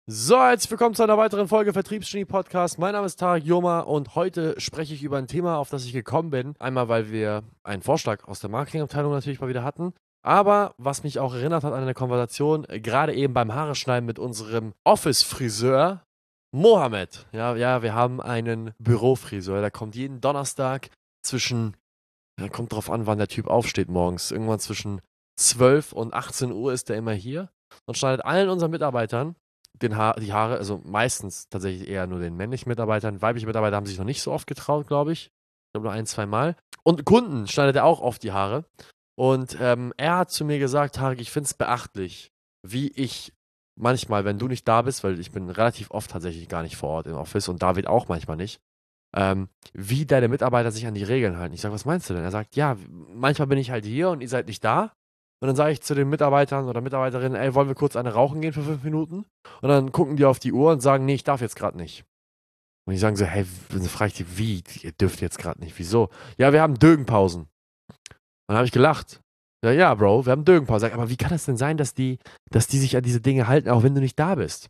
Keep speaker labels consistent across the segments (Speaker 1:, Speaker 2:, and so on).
Speaker 1: So, herzlich willkommen zu einer weiteren Folge Vertriebsgenie Podcast. Mein Name ist Tarek Joma und heute spreche ich über ein Thema, auf das ich gekommen bin. Einmal, weil wir einen Vorschlag aus der Marketingabteilung natürlich mal wieder hatten. Aber was mich auch erinnert hat an eine Konversation, gerade eben beim Haare schneiden mit unserem Office-Friseur, Mohammed. Ja, wir haben einen Bürofriseur. Der kommt jeden Donnerstag kommt drauf an, wann der Typ aufsteht morgens. Irgendwann zwischen 12 und 18 Uhr ist der immer hier und schneidet allen unseren Mitarbeitern die Haare, also meistens tatsächlich eher nur den männlichen Mitarbeitern. Weibliche Mitarbeiter haben sich noch nicht so oft getraut, glaube ich. Ich glaube nur ein, zwei Mal. Und Kunden schneidet er auch oft die Haare. Und er hat zu mir gesagt, Tarek, ich finde es beachtlich, wie ich manchmal, wenn du nicht da bist, weil ich bin relativ oft tatsächlich gar nicht vor Ort im Office und David auch manchmal nicht, wie deine Mitarbeiter sich an die Regeln halten. Ich sage, was meinst du denn? Er sagt, ja, manchmal bin ich halt hier und ihr seid nicht da. Und dann sage ich zu den Mitarbeitern oder Mitarbeiterinnen, ey, wollen wir kurz eine rauchen gehen für 5 Minuten? Und dann gucken die auf die Uhr und sagen, nee, ich darf jetzt gerade nicht. Und die sagen so, hey, dann frage ich die, wie? Ihr dürft jetzt gerade nicht. Wieso? Ja, wir haben Dögenpausen. Und dann habe ich gelacht. Ja, Bro, wir haben Dögenpausen. Sag, aber wie kann das denn sein, dass die sich an diese Dinge halten, auch wenn du nicht da bist?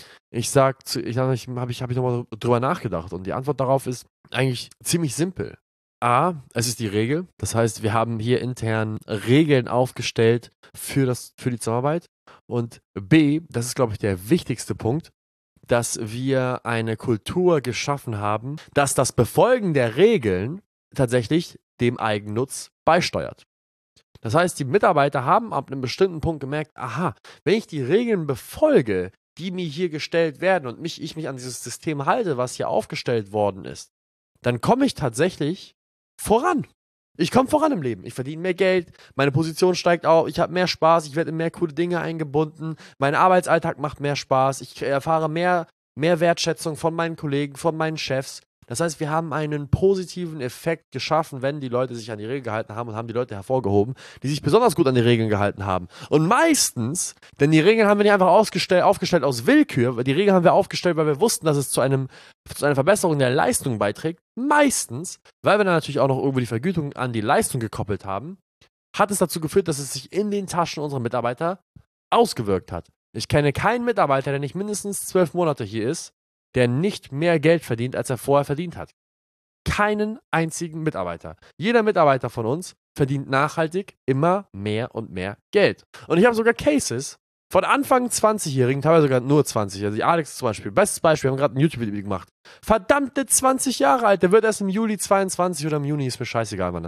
Speaker 1: Habe ich nochmal drüber nachgedacht. Und die Antwort darauf ist eigentlich ziemlich simpel. A, es ist die Regel. Das heißt, wir haben hier intern Regeln aufgestellt für die Zusammenarbeit. Und B, das ist, glaube ich, der wichtigste Punkt, dass wir eine Kultur geschaffen haben, dass das Befolgen der Regeln tatsächlich dem Eigennutz beisteuert. Das heißt, die Mitarbeiter haben ab einem bestimmten Punkt gemerkt, aha, wenn ich die Regeln befolge, die mir hier gestellt werden und ich mich an dieses System halte, was hier aufgestellt worden ist, dann komme ich tatsächlich voran. Ich komme voran im Leben. Ich verdiene mehr Geld, meine Position steigt auf, ich habe mehr Spaß, ich werde in mehr coole Dinge eingebunden, mein Arbeitsalltag macht mehr Spaß, ich erfahre mehr Wertschätzung von meinen Kollegen, von meinen Chefs. Das heißt, wir haben einen positiven Effekt geschaffen, wenn die Leute sich an die Regeln gehalten haben und haben die Leute hervorgehoben, die sich besonders gut an die Regeln gehalten haben. Und meistens, denn die Regeln haben wir nicht einfach aufgestellt aus Willkür, die Regeln haben wir aufgestellt, weil wir wussten, dass es zu einer Verbesserung der Leistung beiträgt. Meistens, weil wir dann natürlich auch noch irgendwo die Vergütung an die Leistung gekoppelt haben, hat es dazu geführt, dass es sich in den Taschen unserer Mitarbeiter ausgewirkt hat. Ich kenne keinen Mitarbeiter, der nicht mindestens 12 Monate hier ist, der nicht mehr Geld verdient, als er vorher verdient hat. Keinen einzigen Mitarbeiter. Jeder Mitarbeiter von uns verdient nachhaltig immer mehr und mehr Geld. Und ich habe sogar Cases von Anfang 20-Jährigen, teilweise sogar nur 20. Also die Alex zum Beispiel, bestes Beispiel, wir haben gerade ein YouTube-Video gemacht. Verdammte 20 Jahre alt, der wird erst im Juli 22 oder im Juni, ist mir scheißegal, wann er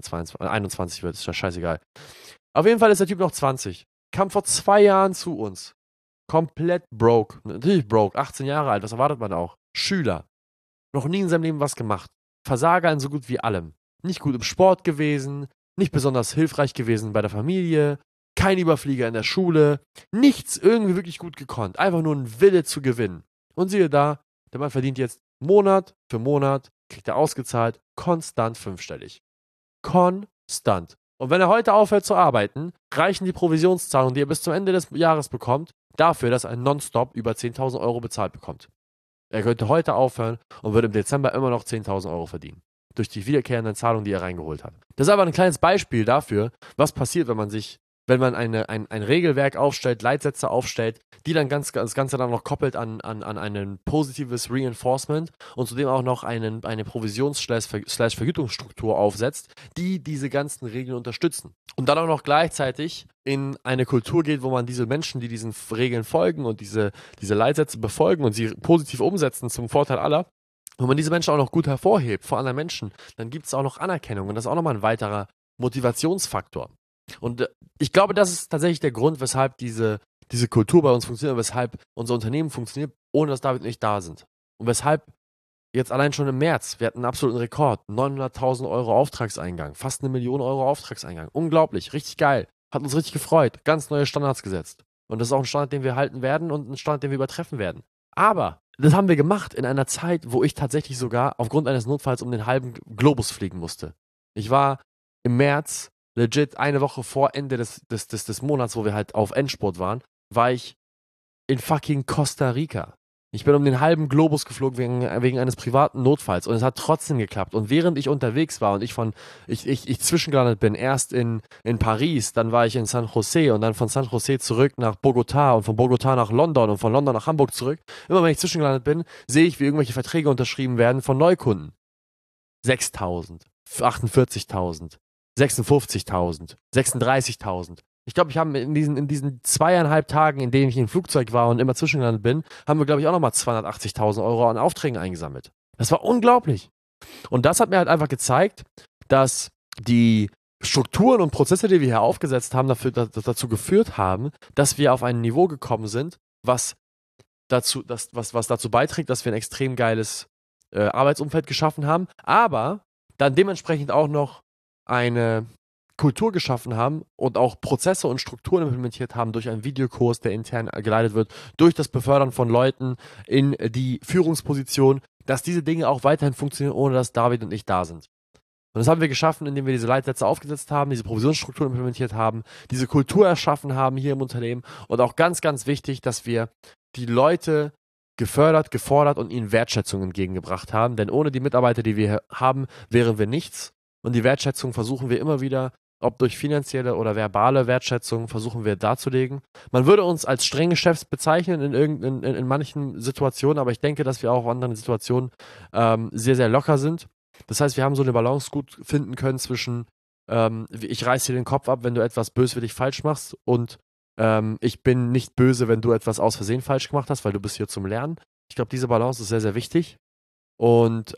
Speaker 1: 21 wird, ist ja scheißegal. Auf jeden Fall ist der Typ noch 20. Kam vor 2 Jahren zu uns. Komplett broke. Natürlich broke. 18 Jahre alt. Was erwartet man auch? Schüler. Noch nie in seinem Leben was gemacht. Versager in so gut wie allem. Nicht gut im Sport gewesen. Nicht besonders hilfreich gewesen bei der Familie. Kein Überflieger in der Schule. Nichts irgendwie wirklich gut gekonnt. Einfach nur ein Wille zu gewinnen. Und siehe da, der Mann verdient jetzt Monat für Monat, kriegt er ausgezahlt, konstant fünfstellig. Konstant. Und wenn er heute aufhört zu arbeiten, reichen die Provisionszahlungen, die er bis zum Ende des Jahres bekommt, dafür, dass er nonstop über 10.000 Euro bezahlt bekommt. Er könnte heute aufhören und würde im Dezember immer noch 10.000 Euro verdienen. Durch die wiederkehrenden Zahlungen, die er reingeholt hat. Das ist aber ein kleines Beispiel dafür, was passiert, wenn man ein Regelwerk aufstellt, Leitsätze aufstellt, die dann das Ganze dann noch koppelt an ein positives Reinforcement und zudem auch noch eine Provisions-Vergütungsstruktur aufsetzt, die diese ganzen Regeln unterstützen. Und dann auch noch gleichzeitig in eine Kultur geht, wo man diese Menschen, die diesen Regeln folgen und diese Leitsätze befolgen und sie positiv umsetzen zum Vorteil aller, wenn man diese Menschen auch noch gut hervorhebt vor anderen Menschen, dann gibt es auch noch Anerkennung und das ist auch nochmal ein weiterer Motivationsfaktor. Und ich glaube, das ist tatsächlich der Grund, weshalb diese Kultur bei uns funktioniert, weshalb unser Unternehmen funktioniert, ohne dass David und ich da sind. Und weshalb jetzt allein schon im März, wir hatten einen absoluten Rekord, 900.000 Euro Auftragseingang, fast 1 Million Euro Auftragseingang. Unglaublich, richtig geil. Hat uns richtig gefreut, ganz neue Standards gesetzt. Und das ist auch ein Standard, den wir halten werden und ein Standard, den wir übertreffen werden. Aber das haben wir gemacht in einer Zeit, wo ich tatsächlich sogar aufgrund eines Notfalls um den halben Globus fliegen musste. Ich war im März legit eine Woche vor Ende des Monats, wo wir halt auf Endspurt waren, war ich in fucking Costa Rica. Ich bin um den halben Globus geflogen wegen eines privaten Notfalls und es hat trotzdem geklappt. Und während ich unterwegs war und ich zwischengelandet bin, erst in Paris, dann war ich in San Jose und dann von San Jose zurück nach Bogotá und von Bogotá nach London und von London nach Hamburg zurück. Immer wenn ich zwischengelandet bin, sehe ich, wie irgendwelche Verträge unterschrieben werden von Neukunden. 6.000, 48.000, 56.000, 36.000. Ich glaube, ich habe in diesen 2,5 Tagen, in denen ich im Flugzeug war und immer zwischengelandet bin, haben wir, glaube ich, auch nochmal 280.000 Euro an Aufträgen eingesammelt. Das war unglaublich. Und das hat mir halt einfach gezeigt, dass die Strukturen und Prozesse, die wir hier aufgesetzt haben, dazu geführt haben, dass wir auf ein Niveau gekommen sind, was dazu beiträgt, dass wir ein extrem geiles Arbeitsumfeld geschaffen haben, aber dann dementsprechend auch noch eine Kultur geschaffen haben und auch Prozesse und Strukturen implementiert haben durch einen Videokurs, der intern geleitet wird, durch das Befördern von Leuten in die Führungsposition, dass diese Dinge auch weiterhin funktionieren, ohne dass David und ich da sind. Und das haben wir geschaffen, indem wir diese Leitsätze aufgesetzt haben, diese Provisionsstrukturen implementiert haben, diese Kultur erschaffen haben hier im Unternehmen und auch ganz, ganz wichtig, dass wir die Leute gefördert, gefordert und ihnen Wertschätzung entgegengebracht haben. Denn ohne die Mitarbeiter, die wir haben, wären wir nichts. Und die Wertschätzung versuchen wir immer wieder, ob durch finanzielle oder verbale Wertschätzung, versuchen wir darzulegen. Man würde uns als strenge Chefs bezeichnen in manchen Situationen, aber ich denke, dass wir auch in anderen Situationen sehr, sehr locker sind. Das heißt, wir haben so eine Balance gut finden können zwischen ich reiß dir den Kopf ab, wenn du etwas böswillig falsch machst und ich bin nicht böse, wenn du etwas aus Versehen falsch gemacht hast, weil du bist hier zum Lernen. Ich glaube, diese Balance ist sehr, sehr wichtig. Und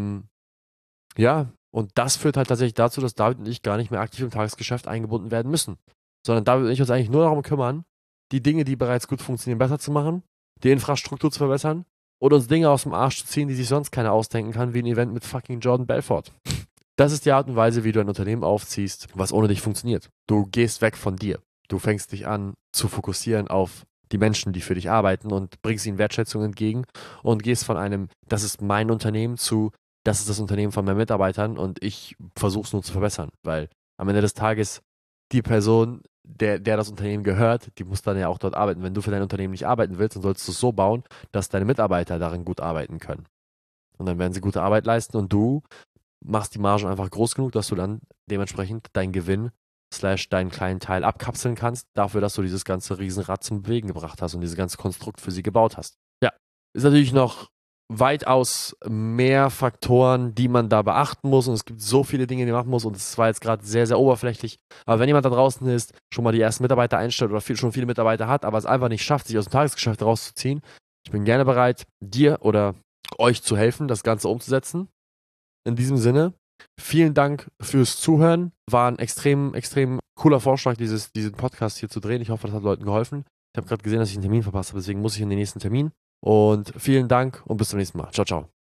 Speaker 1: ja, und das führt halt tatsächlich dazu, dass David und ich gar nicht mehr aktiv im Tagesgeschäft eingebunden werden müssen. Sondern David und ich uns eigentlich nur darum kümmern, die Dinge, die bereits gut funktionieren, besser zu machen, die Infrastruktur zu verbessern und uns Dinge aus dem Arsch zu ziehen, die sich sonst keiner ausdenken kann, wie ein Event mit fucking Jordan Belfort. Das ist die Art und Weise, wie du ein Unternehmen aufziehst, was ohne dich funktioniert. Du gehst weg von dir. Du fängst dich an zu fokussieren auf die Menschen, die für dich arbeiten und bringst ihnen Wertschätzung entgegen und gehst von einem, das ist mein Unternehmen zu, das ist das Unternehmen von meinen Mitarbeitern und ich versuche es nur zu verbessern, weil am Ende des Tages die Person, der das Unternehmen gehört, die muss dann ja auch dort arbeiten. Wenn du für dein Unternehmen nicht arbeiten willst, dann sollst du es so bauen, dass deine Mitarbeiter darin gut arbeiten können. Und dann werden sie gute Arbeit leisten und du machst die Margen einfach groß genug, dass du dann dementsprechend deinen Gewinn / deinen kleinen Teil abkapseln kannst, dafür, dass du dieses ganze Riesenrad zum Bewegen gebracht hast und dieses ganze Konstrukt für sie gebaut hast. Ja, ist natürlich noch weitaus mehr Faktoren, die man da beachten muss und es gibt so viele Dinge, die man machen muss und es war jetzt gerade sehr, sehr oberflächlich. Aber wenn jemand da draußen ist, schon mal die ersten Mitarbeiter einstellt oder schon viele Mitarbeiter hat, aber es einfach nicht schafft, sich aus dem Tagesgeschäft rauszuziehen, ich bin gerne bereit, dir oder euch zu helfen, das Ganze umzusetzen. In diesem Sinne, vielen Dank fürs Zuhören. War ein extrem, extrem cooler Vorschlag, diesen Podcast hier zu drehen. Ich hoffe, das hat Leuten geholfen. Ich habe gerade gesehen, dass ich einen Termin verpasst habe, deswegen muss ich in den nächsten Termin. Und vielen Dank und bis zum nächsten Mal. Ciao, ciao.